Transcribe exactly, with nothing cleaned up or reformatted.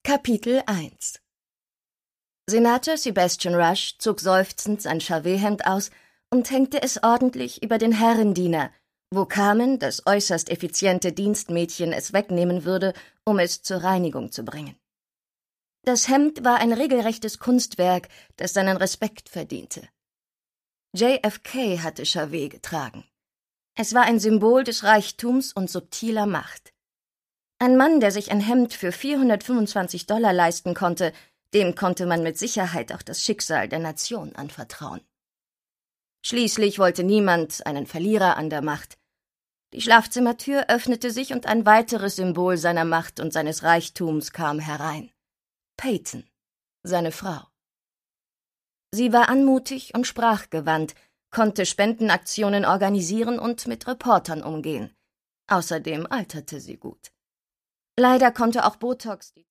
Kapitel eins Senator Sebastian Rush zog seufzend sein Charvet-Hemd aus und hängte es ordentlich über den Herrendiener, wo Carmen, das äußerst effiziente Dienstmädchen, es wegnehmen würde, um es zur Reinigung zu bringen. Das Hemd war ein regelrechtes Kunstwerk, das seinen Respekt verdiente. J F K hatte Charvet getragen. Es war ein Symbol des Reichtums und subtiler Macht. Ein Mann, der sich ein Hemd für vierhundertfünfundzwanzig Dollar leisten konnte, dem konnte man mit Sicherheit auch das Schicksal der Nation anvertrauen. Schließlich wollte niemand einen Verlierer an der Macht. Die Schlafzimmertür öffnete sich und ein weiteres Symbol seiner Macht und seines Reichtums kam herein. Peyton, seine Frau. Sie war anmutig und sprachgewandt, konnte Spendenaktionen organisieren und mit Reportern umgehen. Außerdem alterte sie gut. Leider konnte auch Botox die